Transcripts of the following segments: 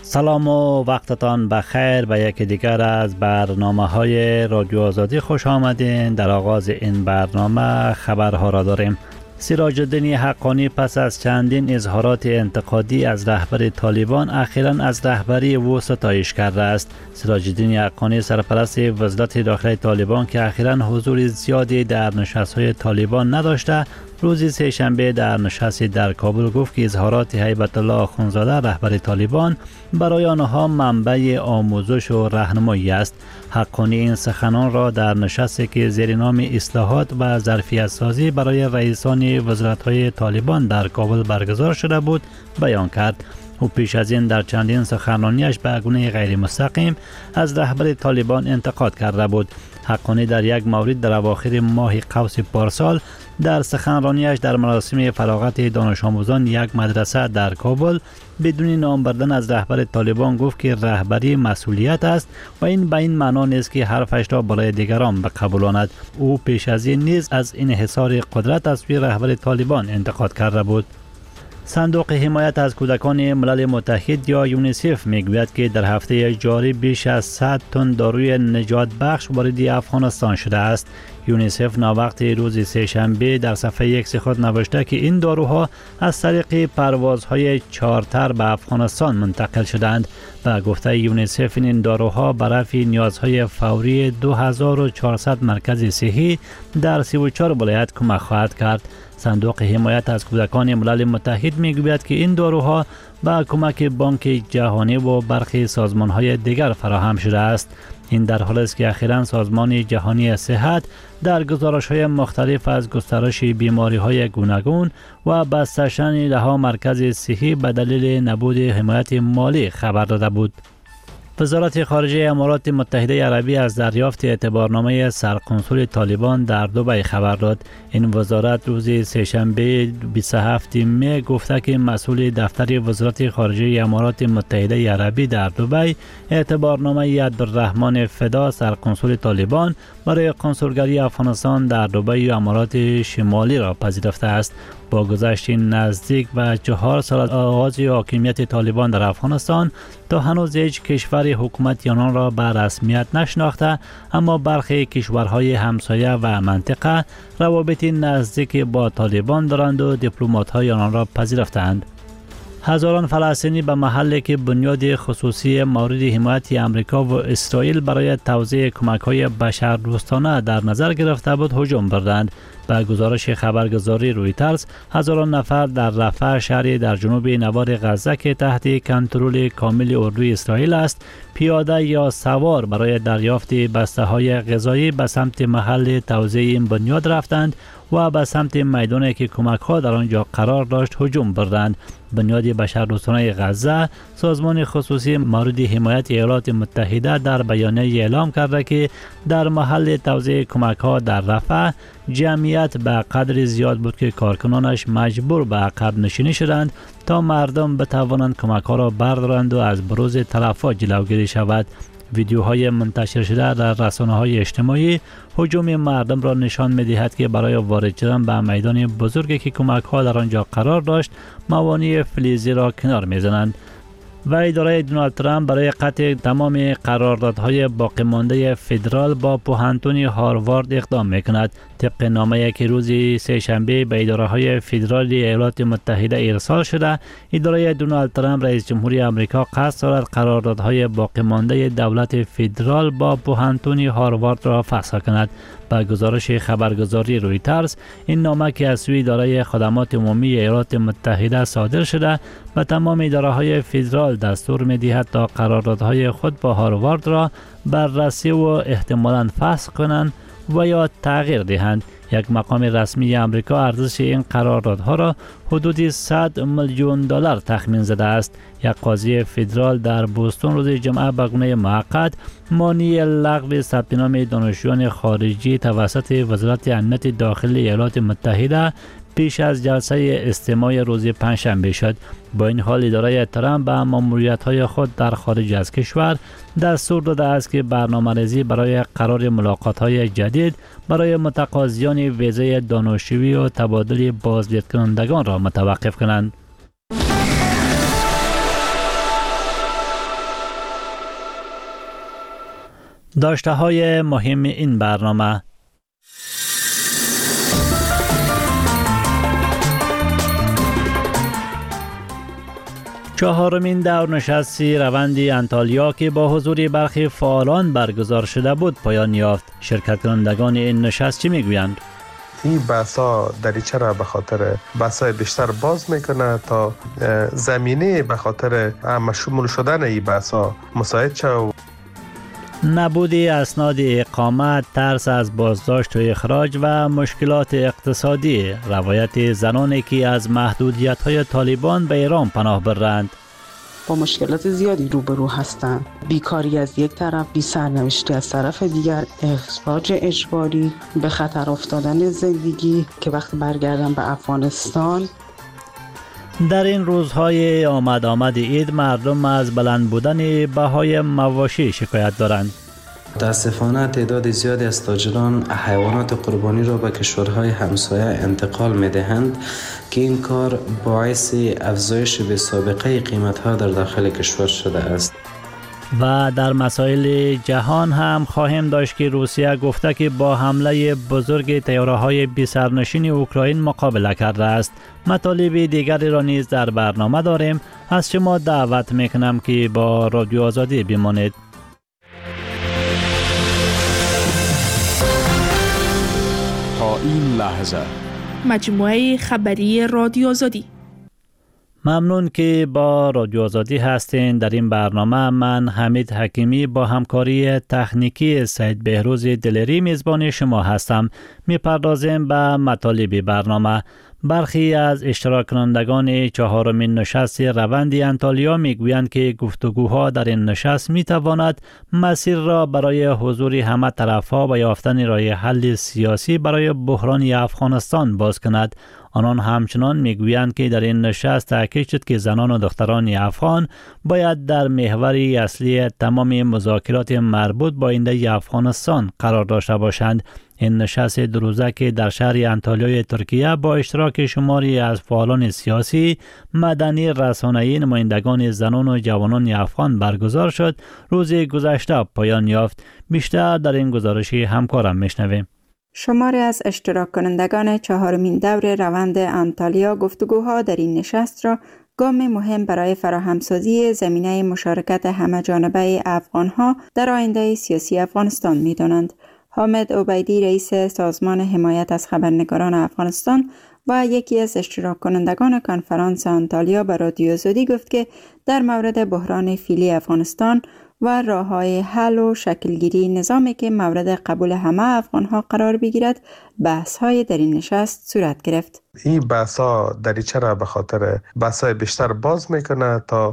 سلام و وقتتان بخیر به یکی دیگر از برنامه‌های رادیو آزادی خوش آمدین. در آغاز این برنامه خبرها را داریم. سراج الدین حقانی پس از چندین اظهارات انتقادی از رهبر طالبان اخیراً از رهبری او ستایش کرده است. سراج الدین حقانی سرپرست وزارت داخلی طالبان که اخیراً حضور زیادی در نشست‌های طالبان نداشته، روز سه‌شنبه در نشستی در کابل گفت که اظهارات هیبت الله آخوندزاده رهبر طالبان برای آنها منبع آموزش و راهنمایی است. حقانی این سخنان را در نشستی که زیر نام اصلاحات و ظرفیت سازی برای رئیسان وزارت‌های طالبان در کابل برگزار شده بود بیان کرد. او پیش از این در چندین سخنرانیش به گونه غیر مستقیم از رهبر طالبان انتقاد کرده بود. حقانی در یک مورد در اواخر ماه قوس پارسال در سخنرانیش در مراسم فراغت دانش آموزان یک مدرسه در کابل بدون نام بردن از رهبر طالبان گفت که رهبری مسئولیت است و این به این معنا نیست که حرفش را برای دیگران بقبولاند. او پیش از این نیز از انحصار قدرت از سوی رهبر طالبان انتقاد کرده بود. صندوق حمایت از کودکان ملل متحد یا یونیسف میگوید که در هفته جاری بیش از 100 تن داروی نجات بخش وارد افغانستان شده است. یونیسف ناوقت روز سه‌شنبه در صفحه ایکس خود نوشته که این داروها از طریق پروازهای چارتر به افغانستان منتقل شدند. و گفته یونیسف این داروها به رفع نیازهای فوری 2400 مرکز صحی در 34 ولایت کمک خواهد کرد. صندوق حمایت از کودکان ملل متحد میگوید که این داروها با کمک بانک جهانی و برخی سازمان‌های دیگر فراهم شده است. این در حالی است که اخیراً سازمان جهانی صحت در گزارش‌های مختلف از گسترش بیماری‌های گوناگون و بسته‌شدن ده‌ها مرکز صحی به دلیل نبود حمایت مالی خبر داده بود. وزارت خارجه امارات متحده عربی از دریافت اعتبارنامه سرقنصل طالبان در دبی خبر داد. این وزارت روز سه‌شنبه 27 می گفته که مسئول دفتر وزارت خارجه امارات متحده عربی در دبی اعتبارنامه عبدالرحمن فدا سرقنصل طالبان برای قنصلگری افغانستان در دبی و امارات شمالی را پذیرفته است. با گذشت نزدیک به 4 سال از آغاز حاکمیت طالبان در افغانستان تا هنوز هیچ کشور حکومت آنان را به رسمیت نشناخته، اما برخی کشورهای همسایه و منطقه روابط نزدیک با طالبان دارند و دیپلمات‌های آنان را پذیرفتند. هزاران فلسطینی به محلی که بنیاد خصوصی مورد حمایت امریکا و اسرائیل برای توزیع کمک‌های بشردوستانه در نظر گرفته بود هجوم بردند. به گزارش خبرگزاری رویترز، هزاران نفر در رفح شهری در جنوب نوار غزه که تحت کنترل کامل اردوی اسرائیل است، پیاده یا سوار برای دریافت بسته‌های غذایی به سمت محل توزیع این بنیاد رفتند و به سمت میدانی که کمک‌ها در آنجا قرار داشت هجوم بردند. بنیاد بشردوستانه غزه، سازمان خصوصی مورد حمایت ایالات متحده، در بیانیه اعلام کرده که در محل توزیع کمک‌ها در رفح جمعیت به قدر زیاد بود که کارکنانش مجبور به عقب نشینی شدند تا مردم بتوانند کمک‌ها را بردارند و از بروز تلفات جلوگیری شود. ویدیوهای منتشر شده در رسانه‌های اجتماعی هجوم مردم را نشان می‌دهد که برای وارد شدن به میدان بزرگی که کمک‌ها در آنجا قرار داشت موانع فلزی را کنار می‌زنند. و اداره دونالد ترامپ برای قطع تمام قراردادهای باقی مانده فدرال با پوهنتون هاروارد اقدام می‌کند. طبق نامه‌ای که روز سه‌شنبه به اداره‌های فدرالی ایالات متحده ارسال شده، اداره دونالد ترامپ رئیس جمهوری آمریکا قصد دارد قراردادهای باقی مانده دولت فدرال با پوهنتون هاروارد را فسخ کند. با گزارش خبرگزاری رویترز، این نامه که از سوی اداره خدمات عمومی ایالات متحده صادر شده به تمام اداره‌های فدرال دستور می‌دهد تا قراردادهای خود با هاروارد را بررسی و احتمالاً فسخ کنند و یا تغییر دهند. یک مقام رسمی آمریکا ارزش این قراردادها را حدود 100 میلیون دلار تخمین زده است. یک قاضی فدرال در بوستون روز جمعه به گونه موقت مانع لغو ثبت نام دانشجویان خارجی توسط وزارت امنیت داخلی ایالات متحده پیش از جلسه استماع روز پنجشنبه شد. با این حال اداره ترامپ به ماموریت‌های خود در خارج از کشور دستور داده است که برنامه‌ریزی برای قرار ملاقات‌های جدید برای متقاضیان ویزای دانشجویی و تبادل بازدید کنندگان را متوقف کنند. داشته های مهم این برنامه: چهارمین دور نشست روند انطالیا که با حضور برخی فعالان برگزار شده بود پایان یافت. شرکت کنندگان این نشست چی میگویند؟ این بحثا دریچه را به خاطر بحثای بیشتر باز میکنه تا زمینه به خاطر شمول شدن این بحثا مساعد شد. نبود اسناد اقامت، ترس از بازداشت و اخراج و مشکلات اقتصادی، روایت زنانی که از محدودیت‌های طالبان به ایران پناه برند. با مشکلات زیادی روبرو هستند. بیکاری از یک طرف، بی سرنوشتی از طرف دیگر، اخراج اجباری، به خطر افتادن زندگی که وقتی برگردن به افغانستان. در این روزهای آمد عید مردم از بلند بودن بهای مواشی شکایت دارند. متاسفانه تعداد زیادی از تاجران حیوانات قربانی را به کشورهای همسایه انتقال می‌دهند که این کار باعث افزایش به سابقه قیمت‌ها در داخل کشور شده است. و در مسائل جهان هم خواهیم داشت که روسیه گفته که با حمله بزرگ طیاره‌های بی‌سرنشین اوکراین مقابله کرده است. مطالب دیگری را نیز در برنامه داریم. از شما دعوت میکنم که با رادیو آزادی بمانید. تا این لحظه مجموعه خبری رادیو آزادی. ممنون که با رادیو آزادی هستین. در این برنامه من حمید حکیمی با همکاری تکنیکی سید بهروز دلری میزبان شما هستم. میپردازیم به مطالب برنامه. برخی از اشتراک کنندگان چهارمین نشست روند انطالیا میگویند که گفتگوها در این نشست میتواند مسیر را برای حضور همه طرفها و یافتن راه حل سیاسی برای بحران افغانستان باز کند. آنان همچنان میگویند که در این نشست تاکید شد که زنان و دختران افغان باید در محور اصلی تمام مذاکرات مربوط با آینده افغانستان قرار داشته باشند. این نشست دو روزه که در شهر انطالیای ترکیه با اشتراک شماری از فعالان سیاسی، مدنی، رسانه‌ای، نمایندگان زنان و جوانان افغان برگزار شد، روز گذشته پایان یافت. بیشتر در این گزارش همکارم میشنویم. شماری از اشتراک کنندگان چهارمین دور روند انطالیا گفتگوها در این نشست را گام مهم برای فراهمسازی زمینه مشارکت همه‌جانبه افغانها در آینده سیاسی افغانستان می‌دانند. حامد عبیدی رئیس سازمان حمایت از خبرنگاران افغانستان و یکی از اشتراک کنندگان کنفرانس انطالیا به رادیو آزادی گفت که در مورد بحران فعلی افغانستان و راه‌های حل و شکلگیری نظامی که مورد قبول همه افغان‌ها قرار بگیرد، بحث‌های در این نشست صورت گرفت. این بحث‌ها دریچه را به خاطر بحث‌های بیشتر باز میکنه تا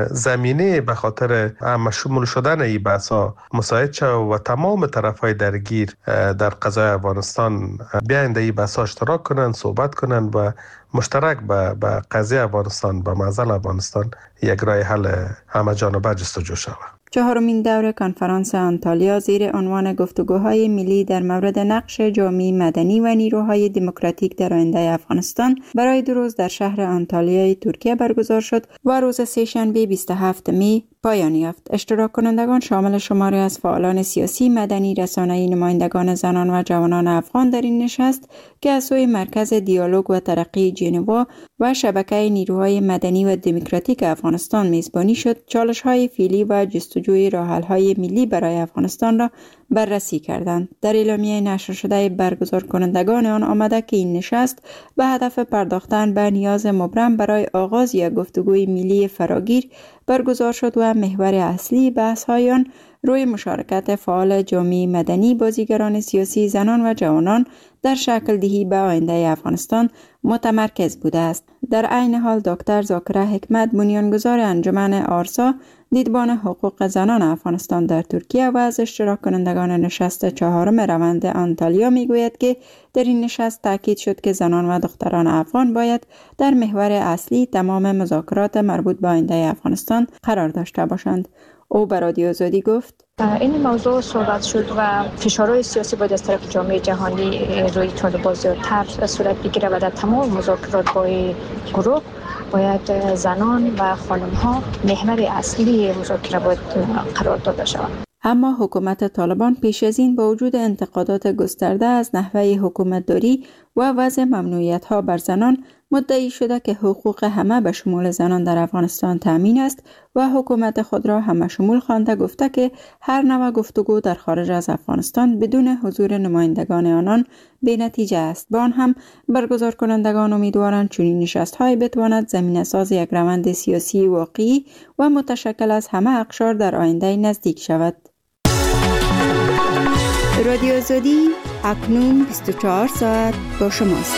زمینه به خاطر شمول شدن این بحث‌ها مساعد شد و تمام طرف‌های درگیر در قضای افغانستان بیاین این بحث‌ها اشتراک کنند، صحبت کنند و مشترک به قضیه افغانستان، به معضل افغانستان یک راه حل همه جانبه جستجو شود. چهارمین دور کنفرانس انطالیا زیر عنوان گفتگوهای ملی در مورد نقش جامعه مدنی و نیروهای دموکراتیک در آینده افغانستان برای 2 روز در شهر انطالیای ترکیه برگزار شد و روز سه‌شنبه 27 می پایان یافت. اشتراک کنندگان شامل شماری از فعالان سیاسی، مدنی، رسانه‌ای، نمایندگان زنان و جوانان افغان در این نشست که از سوی مرکز دیالوگ و ترقی ژنوا و شبکه نیروهای مدنی و دموکراتیک افغانستان میزبانی شد، چالش‌های فعلی و جستجوی راه‌حل‌های ملی برای افغانستان را بررسی کردند. در اعلامیه نشر شده برگزار کنندگان آن آمده که این نشست به هدف پرداختن به نیاز مبرم برای آغاز یک گفتگوی ملی فراگیر برگزار شد و محور اصلی بحث‌های آن روی مشارکت فعال جامعه مدنی، بازیگران سیاسی، زنان و جوانان در شکل دهی به آینده افغانستان متمرکز بوده است. در عین حال دکتر ذاکره حکمت، بنیانگذار انجمن آرسا، دیدبان حقوق زنان افغانستان در ترکیه و از اشتراک کنندگان نشست چهارم روند انطالیا میگوید که در این نشست تاکید شد که زنان و دختران افغان باید در محور اصلی تمام مذاکرات مربوط به آینده افغانستان قرار داشته باشند. او به رادیو آزادی گفت: این موضوع صحبت شد و فشارهای سیاسی باید از طرف جامعه جهانی روی طالبان زیادتر صورت بگیره و در تمام مذاکرات با گروه باید زنان و خانم ها محور اصلی مذاکره باید قرار داده شود. اما حکومت طالبان پیش از این با وجود انتقادات گسترده از نحوه حکومتداری و وضع ممنوعیت‌ها بر زنان مدعی شده که حقوق همه به شمول زنان در افغانستان تامین است و حکومت خود را همه شمول خوانده گفته که هر نوع گفتگو در خارج از افغانستان بدون حضور نمایندگان آنان بی‌نتیجه است. با آن هم برگزار کنندگان امیدوارند چنین نشست‌هایی بتواند زمینه‌ساز یک روند سیاسی واقعی و متشکل از همه اقشار در آینده نزدیک شود. رادیو آزادی اکنون 24 ساعت با شماست.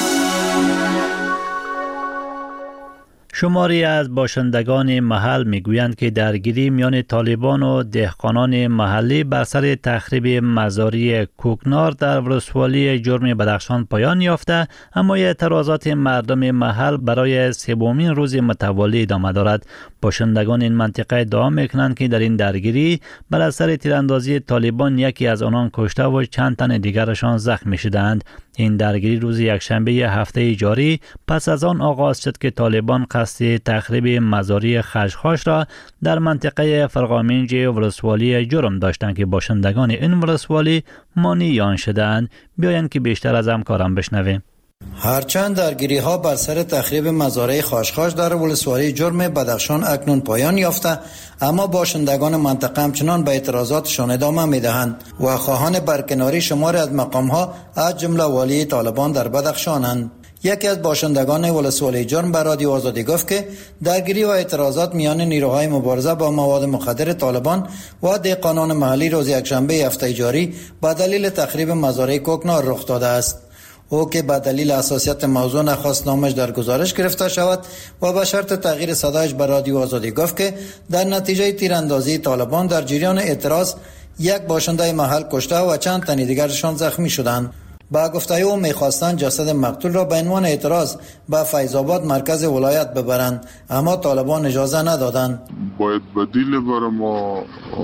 شماری از باشندگان محل میگویند که درگیری میان طالبان و دهقانان محلی بر سر تخریب مزاری کوکنار در ولسوالی جرم بدخشان پایان یافته، اما اعتراضات مردم محل برای سومین روز متوالی ادامه دارد. باشندگان این منطقه ادعا میکنند که در این درگیری بر اثر تیراندازی طالبان یکی از آنان کشته و چند تن دیگرشان زخمی شدند. این درگیری روز یکشنبه هفته جاری پس از آن آغاز شد که طالبان قصد تخریب مزاری خشخاش را در منطقه فرقامنج ولسوالی جرم داشتند که باشندگان این ولسوالی مانع آن شدند. بیایند که بیشتر از همکارم بشنویم. هرچند درگیری ها بر سر تخریب مزارع خاشخاش در ولسوالی جرم بدخشان اکنون پایان یافته، اما باشندگان منطقه همچنان به اعتراضاتشان ادامه میدهند و خواهان برکناری شماری از مقام ها از جمله والی طالبان در بدخشانند. یکی از باشندگان ولسوالی جرم به رادیو آزادی گفت که درگیری و اعتراضات میان نیروهای مبارزه با مواد مخدر طالبان و دهقانان محلی روز یکشنبه هفته جاری به دلیل تخریب مزارع کوکنار رخ داده است. او که به دلیل حساسیت موضوع نخواست نامش در گزارش گرفته شود و به شرط تغییر صدایش به رادیو آزادی گفت که در نتیجه تیراندازی طالبان در جریان اعتراض یک باشنده محل کشته و چند تن دیگرشان زخمی شدند. با گفته او می‌خواستند جسد مقتول را به عنوان اعتراض به فیض آباد مرکز ولایت ببرند، اما طالبان اجازه ندادند. باید بدیل برای ما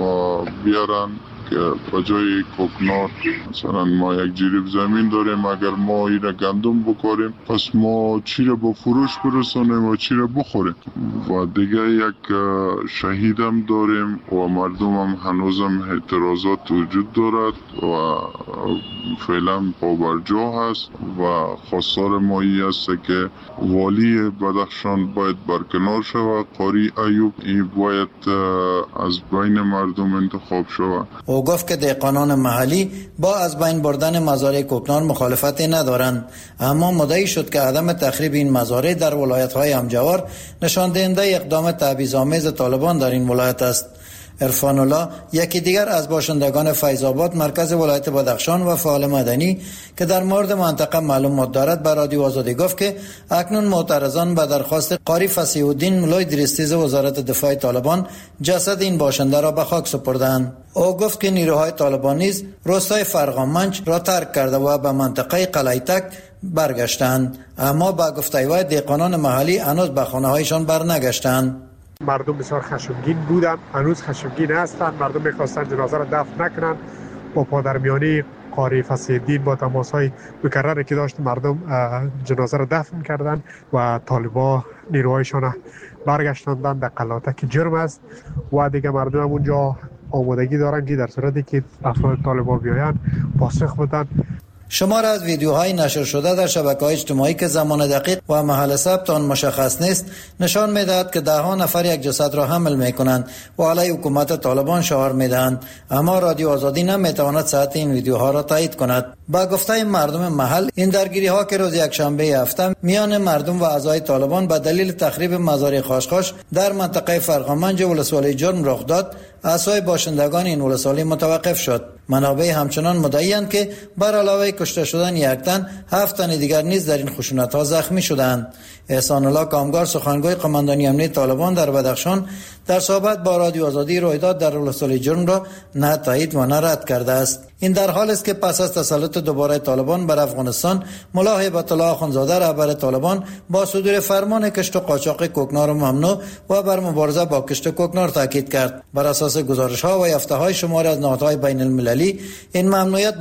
بیارن که بجای کوکنار مثلا ما یک جریب زمین داریم، اگر ما این گندم بکاریم پس ما چی را با فروش برسانیم و چی را بخوریم. و دیگه یک شهید هم داریم و مردم هم هنوزم اعتراضات وجود دارد و فعلا پابرجا هست و خواستار ما ای است که والی بدخشان باید برکنار شود. قاری ایوب این باید از بین مردم انتخاب شود. او گفت که دهقانان محلی با از بین بردن مزارع کوکنار مخالفتی ندارند، اما مدعی شد که عدم تخریب این مزارع در ولایت‌های همجوار نشان دهنده اقدام تبعیض‌آمیز طالبان در این ولایت است. عرفان الله یکی دیگر از باشندگان فیض آباد مرکز ولایت بدخشان و فعال مدنی که در مورد منطقه معلومات دارد به رادیو آزادی گفت که اکنون معترضان به درخواست قاری فصیح الدین مولای دریستیز وزارت دفاع طالبان جسد این باشنده را به خاک سپردند. او گفت که نیروهای طالبان نیز روستای فرقامنج را ترک کرده و به منطقه قلعیتک برگشتند، اما با گفته وی دهقانان محلی هنوز به خانه‌هایشان برنگشتند. مردم بسیار خشمگین بودند، هنوز خشمگین هستند. مردم می‌خواستند جنازه را دفن نکنند. با پادرمیانی قاری فصیح الدین با تماس‌های مکرری که داشت مردم جنازه را دفن کردند و طالبان نیروهایشان برگشتاندند در قلعه‌تک جرم است و دیگه مردم هم اونجا آمادگی دارند که در صورتی که افراد طالبان بیایند پاسخ بدن. شمار از ویدیوهای نشر شده در شبکه‌های اجتماعی که زمان دقیق و محل ثبت آن مشخص نیست نشان می‌دهد که ده ها نفر یک جسد را حمل می‌کنند و علیه حکومت طالبان شعار می‌دهند، اما رادیو آزادی نمی‌تواند صحت این ویدیوها را تایید کند. با گفته مردم محل این درگیری‌ها که روز یکشنبه هفته میان مردم و اعضای طالبان به دلیل تخریب مزارع خاشخاش در منطقه فرقامنج ولسوالی جرم رخ داد، اعضای باشندگان این ولسوالی متوقف شد. منابع همچنان مدعی‌اند که بر علاوه کشته شدن یک تن 7 تن دیگر نیز در این خشونت‌ها زخمی شدند. احسان الله کامگار سخنگوی قماندانی امنیتی طالبان در بدخشان در صحبت با رادیو آزادی رویداد در ولسوالی جرم را نه تایید و نه رد کرده است. این در حال است که پس از تسلط دوباره طالبان بر افغانستان، ملا هیبت الله آخوندزاده رهبر طالبان با صدور فرمان کشت و قاچاق کوکنار ممنوع و بر مبارزه با کشت کوکنار تاکید کرد. بر اساس گزارش‌ها و یافته‌های شماری از نهادهای بین‌المللی این ممنوعیت